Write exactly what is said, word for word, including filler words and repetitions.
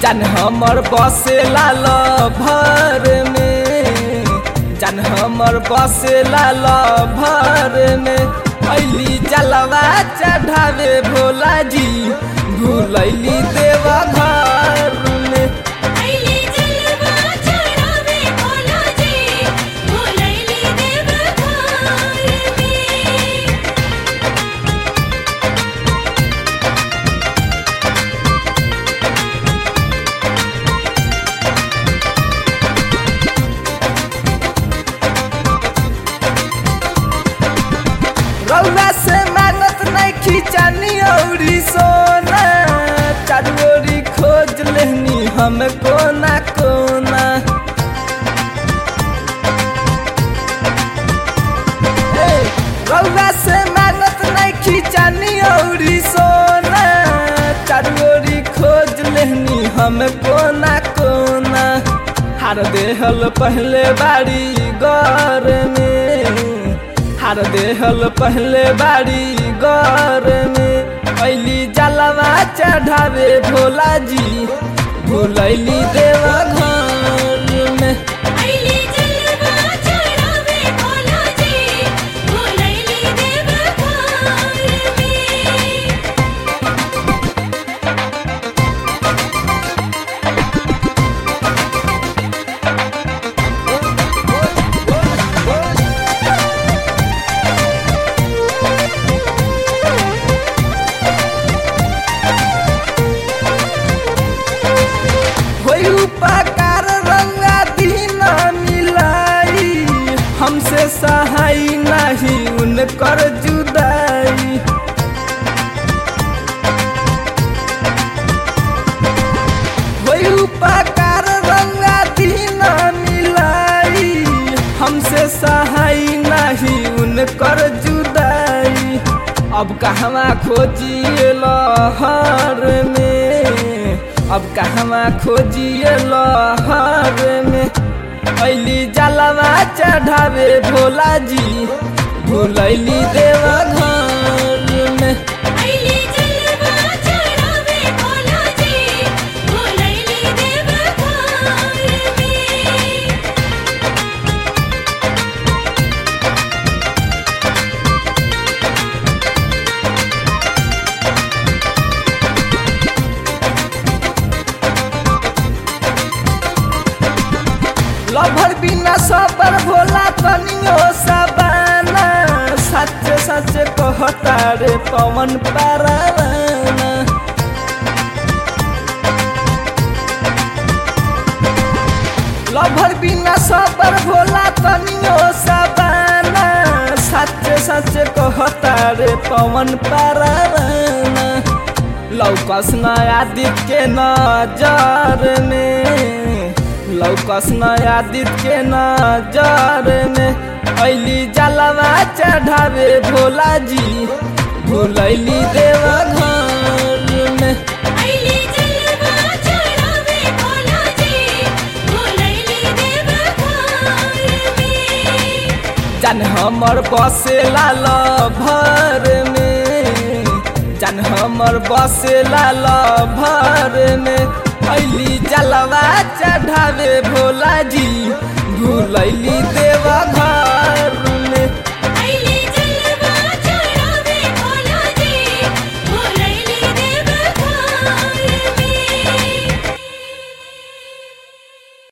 जान हमर बसेला लभर में जान हमर बसेला लभर में अइली जलवा चढ़ावे भोला जी भूलैली देवा घर में अइली जलवा चढ़ावे भोला जी भूलैली देवा घर में। रौला से मांगत नहीं खिंचानी औरी सोना चारोरी खोज लेहनी हम कोना कोना ए, रौला से मांगत नहीं खिंचानी औरी सोना चारोरी खोज लेहनी हम कोना कोना हार देहल पहले बाड़ी घर में हार देहल पहले बाड़ी घर में अइली जलवा चढ़ावे भोला जी भूलैली देवा घर में अइली जलवा चढ़ावे भोला जी भूलैली देवा घर में। होई उपकार रंगा दिन मिलाई हमसे सहाय नहीं उनकर जुदाई होई उपकार रंगा दिन मिलाई हमसे सहाय नहीं उनकर जुदाई अब कहवा खोजिए लहर में अब कहवा खोजिए लहर में अइली जलवा चढ़ावे भोला जी भूलैली देवा घर में अइली जलवा चढ़ावे भोला जी भूलैली देवा घर में। लभर बिना सबर भोला तनियो सबाना सच सच कहता रे पवन पाराना लभर बिना सबर भोला तनियो सबाना सच सच कहता रे पवन पाराना लौकस नया दिख के नजर में लौकस नया दिख के नजर में अइली जलवा चढ़ावे भोला जी भूलैली देवा घर में अइली जलवा चढ़ावे भोला जी भूलैली देवा घर में। जान हमर बसेला लभर में जान हमर बसेला लभर में अइली जलवा चढ़ावे भोला जी भूलैली देवा घर